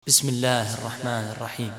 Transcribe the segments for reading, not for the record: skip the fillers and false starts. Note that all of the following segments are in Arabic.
بسم الله الرحمن الرحيم.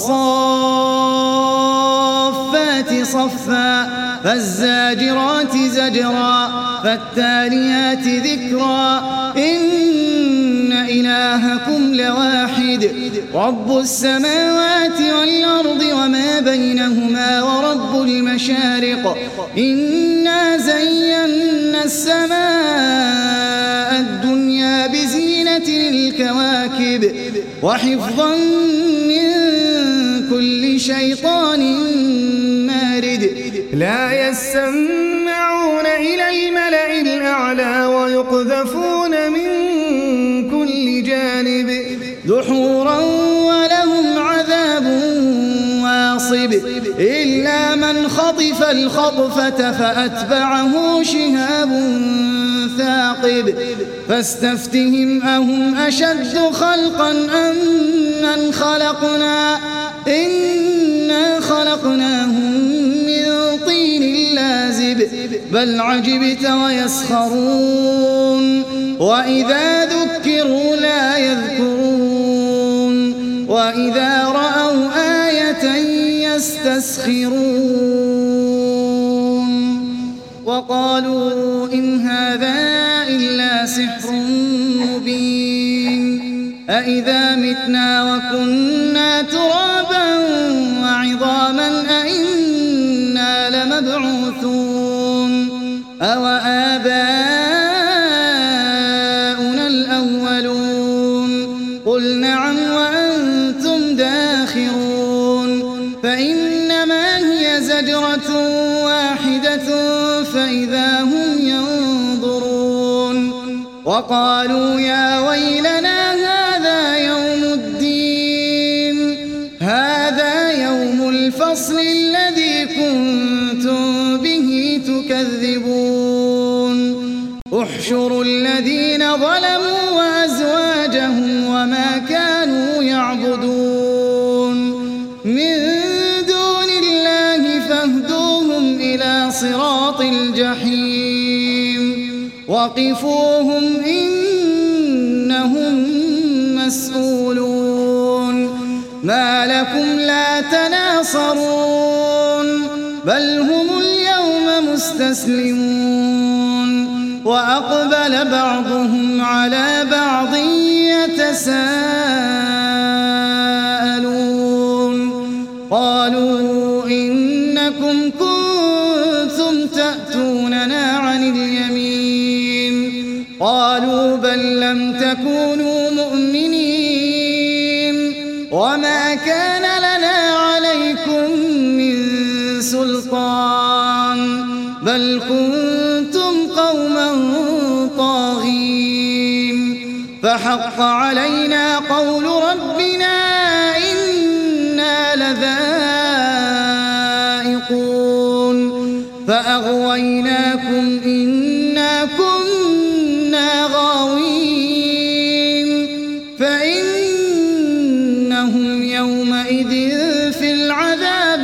والصافات صفا فالزاجرات زجرا فالتاليات ذكرا إن إلهكم لواحد رب السماوات والأرض وما بينهما ورب المشارق إنا زينا السماء الدنيا بزينة الكواكب وحفظا من كل شيطان مارد لا يسمعون إلى الملأ الأعلى ويقذفون من كل جانب دحورا ولهم عذاب واصب إلا من خطف الخطفة فأتبعه شهاب ثاقب فاستفتهم أهم أشد خلقا أم من خلقنا إنا خلقناهم من طين لازب بل عجبت ويسخرون وإذا ذكروا لا يذكرون وإذا رأوا آية يستسخرون وقالوا إن هذا إلا سحر مبين أإذا متنا وكنا ترابا وعظاما أإنا لمبعوثون أوآباؤنا الأولون قل نعم وأنتم داخرون فإنما هي زجرة واحدة فإذا هم ينظرون وقالوا يا ويلنا هذا يوم الدين هذا يوم الفصل الذي كنتم به تكذبون احشروا الذين ظلموا وأزواجهم وما كانوا يعبدون من دون الله فاهدوهم إلى صراط الجحيم وقفوهم إنهم مسؤولون ما لكم لا تناصرون بل هم اليوم مستسلمون وأقبل بعضهم على بعض يتساءلون قالوا إنكم كنتم تأتوننا عن اليمين قالوا بل لم تكونوا مؤمنين وما كان لنا عليكم من سلطان بل كنتم قوما طاغين فحق علينا قول ربنا إنا لذائقون فأغويناكم إنا كنا غاوين فإنهم يومئذ في العذاب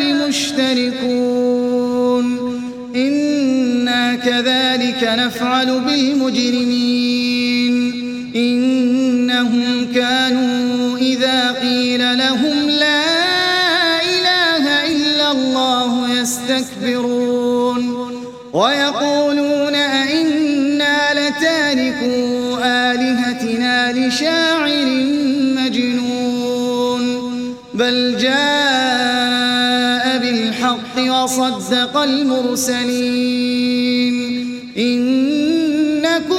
مشتركون إنا كذلك نفعل بالمجرمين إنهم كانوا إذا قيل لهم لا إله إلا الله يستكبرون ويقولون أئنا لتاركو آلهتنا لشاعر مجنون بل جاء بالحق وصدق المرسلين إنكم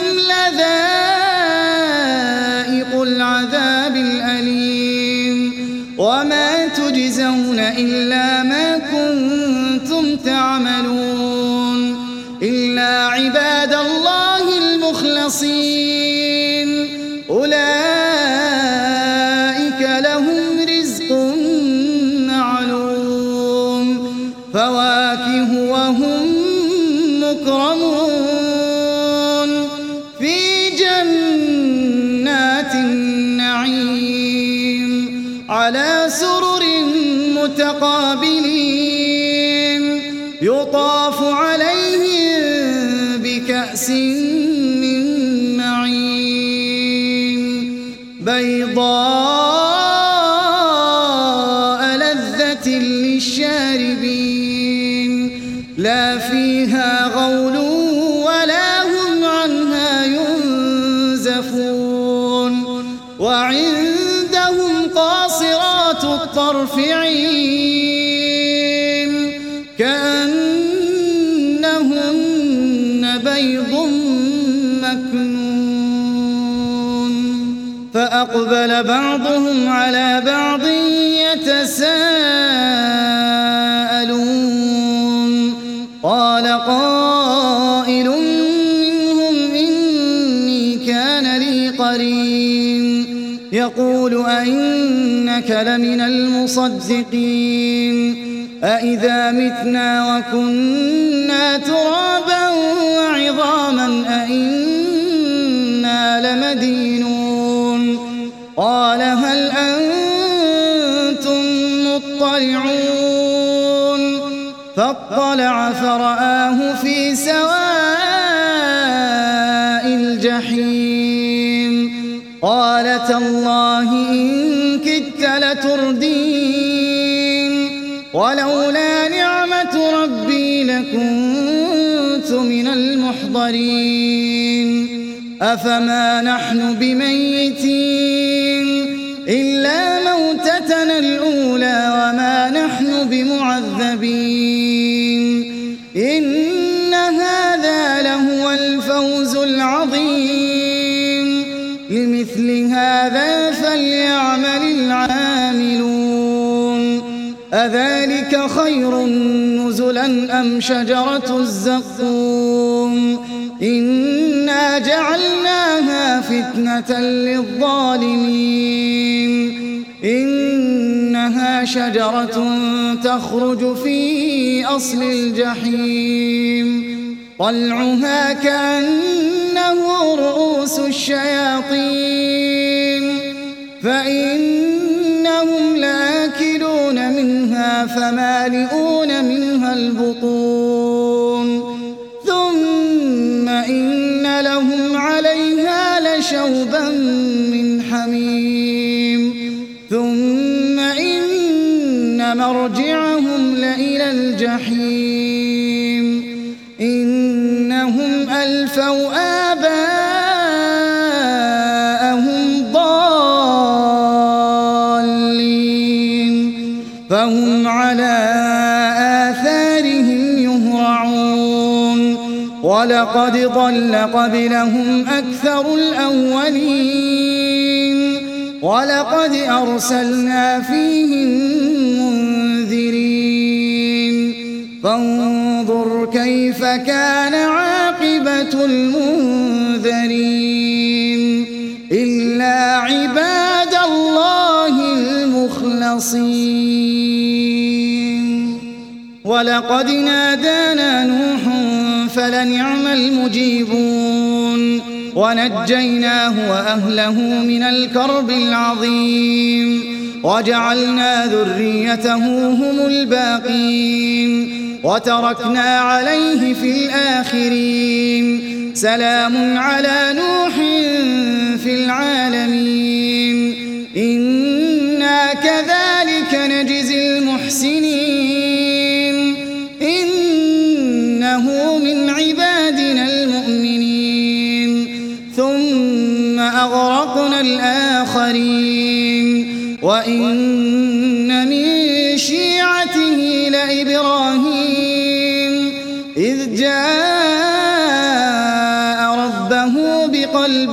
لذائق العذاب الأليم وما تجزون إلا ما كنتم تعملون إلا عباد الله المخلصين أولئك لهم رزق معلوم فواكه وهم مكرمون في جنات النعيم على سرر متقابلين يطاف عليهم بكأس من معين بيضاء فيها غول ولا هم عنها ينزفون وعندهم قاصرات الطرف عين كأنهن بيض مكنون فأقبل بعضهم على بعض يتساءلون قال قائل منهم إني كان لي قرين يقول أئنك لمن المصدقين أإذا متنا وكنا ترابا وعظاما أئنا لمدينون قال هل أنتم مطلعون فاطلع فرآه في سواء الجحيم قال تالله إن كدت لتردين ولولا نعمة ربي لكنت من المحضرين أفما نحن بميتين إلا موتتنا الأولى وما نحن بمعذبين إن هذا لهو الفوز العظيم لمثل هذا فليعمل العاملون أذلك خير نزلا أم شجرة الزقوم إنا جعلناها فتنة للظالمين إنها شجرة تخرج في أصل الجحيم طلعها كأنه رؤوس الشياطين فإنهم لآكلون منها فمالئون منها البطون ثم إن لهم عليها لشوبا من حميم ثم إن مرجعهم لإلى الجحيم إنهم ألفوا آباءهم ضالين فهم على آثارهم يهرعون ولقد ضل قبلهم أكثر الأولين ولقد أرسلنا فيهم منذرين فانظر كيف كان عاقبة المنذرين إلا عباد الله المخلصين ولقد نادانا نوح فلنعم المجيبون ونجيناه وأهله من الكرب العظيم وجعلنا ذريته هم الباقين وتركنا عليه في الآخرين سلام على نوح في العالمين إنا كذلك نجزي المحسنين إنه من عبادنا المؤمنين ثم أغرقنا الآخرين وإن من شيعته لإبراهيم إذ جاء ربه بقلب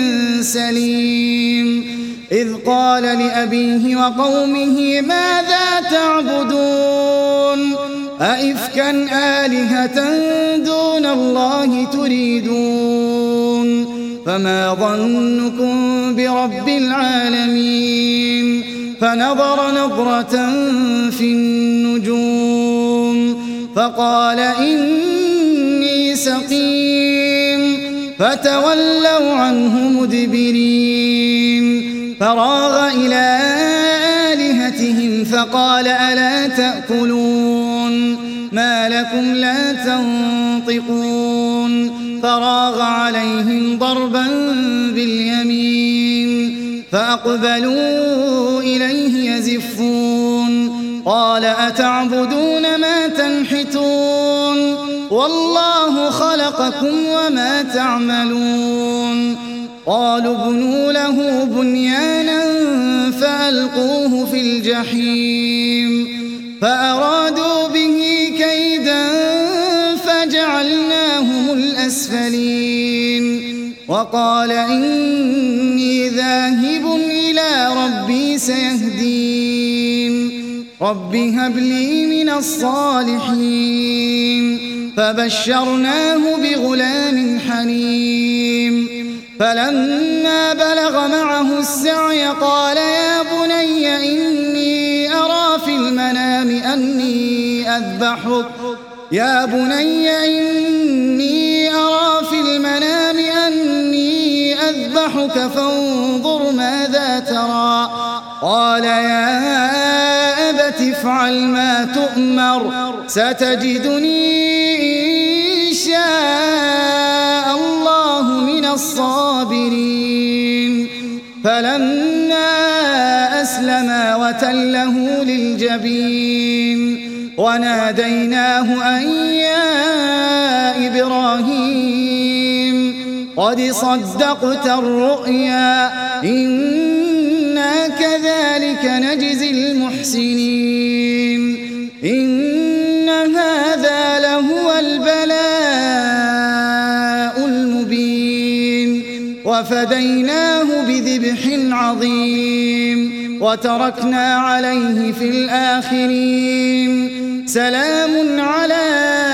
سليم إذ قال لأبيه وقومه ماذا تعبدون أئفكا آلهة دون الله تريدون فما ظنكم برب العالمين فنظر نظرة في النجوم فقال إني سقيم فتولوا عنه مدبرين فراغ إلى آلهتهم فقال ألا تأكلون ما لكم لا تنطقون فراغ عليهم ضربا باليمين فأقبلوا إليه يزفون قال أتعبدون ما تنحتون والله خلقكم وما تعملون قالوا ابنوا له بنيانا فألقوه في الجحيم فأرادوا به كيدا فجعلناهم الأسفلين وقال إني ذاهب إلى ربي سيهدين رب هب لي من الصالحين فبشرناه بغلام حليم فلما بلغ معه السعي قال يا بني إني أرى في المنام أني أذبحك فانظر ماذا ترى قال يا أبت افعل ما تؤمر ستجدني إن شاء الله من الصابرين فلما أسلما وتله للجبين وناديناه أن يا إبراهيم قد صدقت الرؤيا إنا كذلك نجزي المحسنين إن هذا لهو البلاء المبين وفديناه بذبح عظيم وتركنا عليه في الآخرين سلام على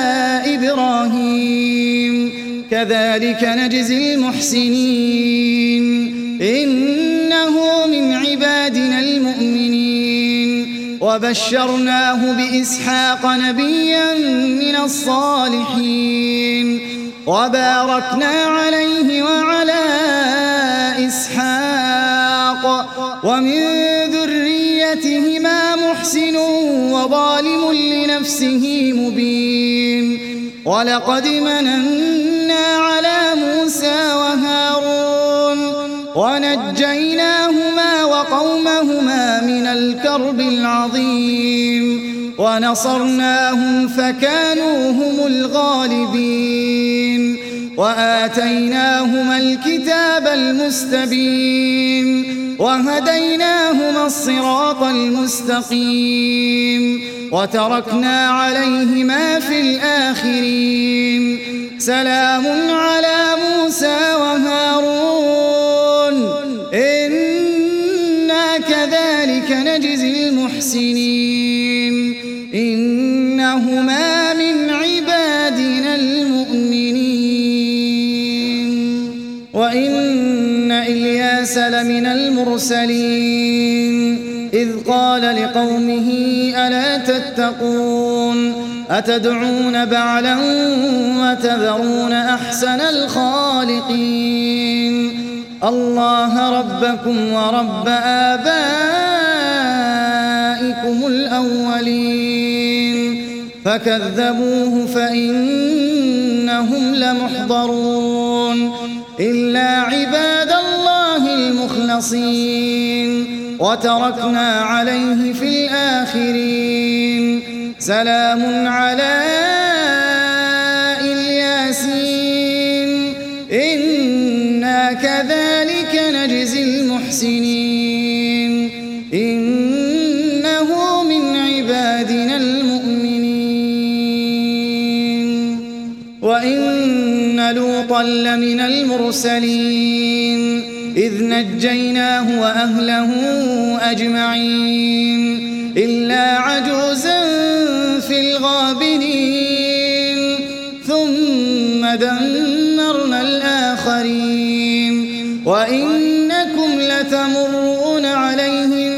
إبراهيم كذلك نجزي المحسنين إنه من عبادنا المؤمنين وبشرناه بإسحاق نبيا من الصالحين وباركنا عليه وعلى إسحاق ومن ذريتهما محسن وظالم لنفسه مبين ولقد مننا على موسى وهارون ونجيناهما وقومهما من الكرب العظيم ونصرناهم فكانوا هم الغالبين وآتيناهما الكتاب المستبين وهديناهما الصراط المستقيم وتركنا عليهما في الآخرين سلام على موسى وهارون إنا كذلك نجزي المحسنين إنهما من عبادنا المؤمنين وإن إلياس لمن المرسلين إذ قال لقومه ألا تتقون أتدعون بعلا وتذرون أحسن الخالقين الله ربكم ورب آبائكم الأولين فكذبوه فإنهم لمحضرون إلا عباد الله المخلصين وتركنا عليه في الآخرين سلام على الياسين إنا كذلك نجزي المحسنين إنه من عبادنا المؤمنين وإن لوطا لمن المرسلين إذ نجيناه وأهله أجمعين إلا عجوزا في الغابرين ثم دمرنا الآخرين وإنكم لتمرون عليهم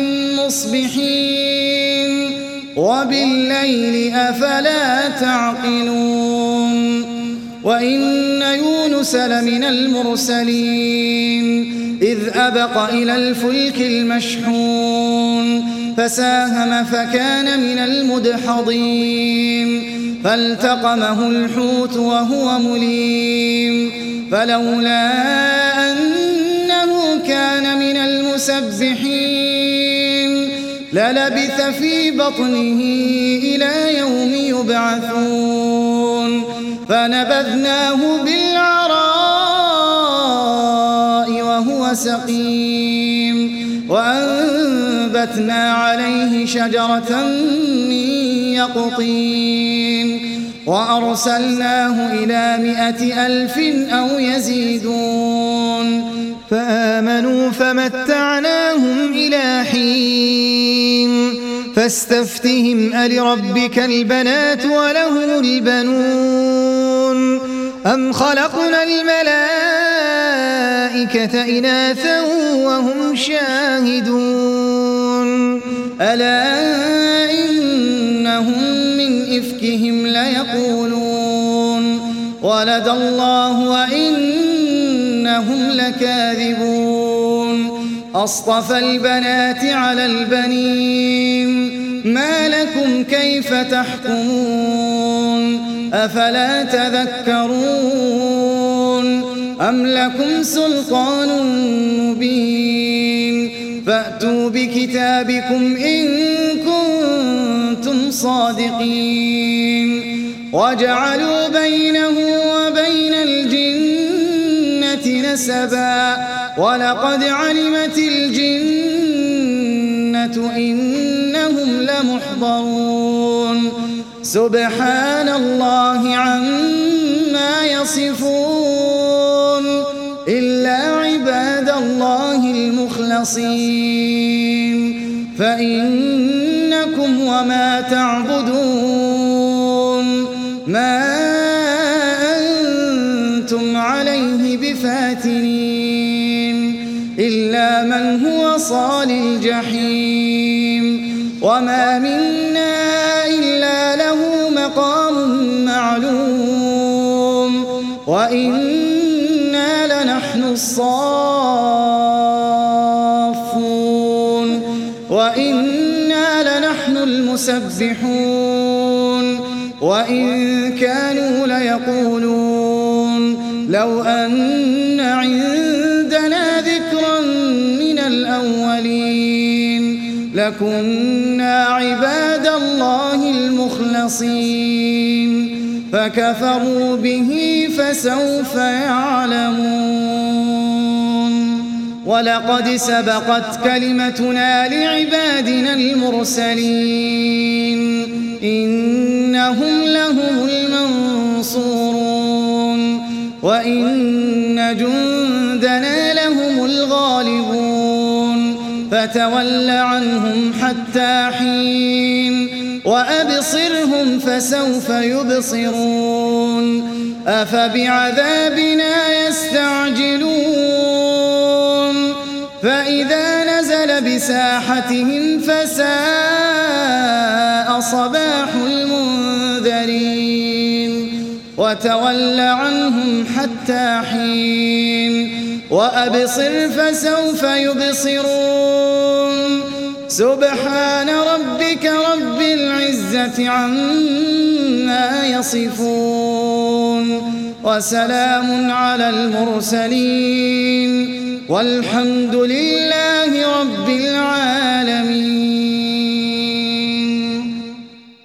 مصبحين وبالليل أفلا تعقلون وإن يونس لمن المرسلين إذ أبق إلى الفلك المشحون فساهم فكان من المدحضين فالتقمه الحوت وهو مليم فلولا أنه كان من المسبحين للبث في بطنه إلى يوم يبعثون فنبذناه بالعراء وهو سقيم وأنبتنا عليه شجرة من يقطين وأرسلناه إلى 100,000 أو يزيدون فآمنوا فمتعناهم إلى حين فاستفتهم ألربك البنات ولهم البنون أم خلقنا الملائكة إناثا وهم شاهدون ألا إنهم من إفكهم ليقولون ولد الله وإنهم لكاذبون أصطفى البنات على البنين ما لكم كيف تحكمون أفلا تذكرون أم لكم سلطان مبين فأتوا بكتابكم إن كنتم صادقين وجعلوا بينه وبين الجنة نسبا ولقد علمت الجنة إنهم لمحضرون سبحان الله عما يصفون إلا عباد الله المخلصين فإنكم وما تعبدون ما أنتم عليه بفاتنين إلا من هو صال الجحيم وما منا إلا له مقام معلوم وإنا لنحن الصافون وإنا لنحن المسبحون وإن كانوا ليقولون لو أن عندنا ذكرا من الأولين لكنا عباد الله المخلصين فكفروا به فسوف يعلمون ولقد سبقت كلمتنا لعبادنا المرسلين إنهم لهم المنصورون وإن جندنا لهم الغالبون فتول عنهم حتى حين وأبصرهم فسوف يبصرون أفبعذابنا يستعجلون فإذا نزل بساحتهم فساء صباح المنذرين وتول عنهم حتى حين وأبصر فسوف يبصرون سبحان ربك رب العزة عما يصفون وسلام على المرسلين والحمد لله رب العالمين.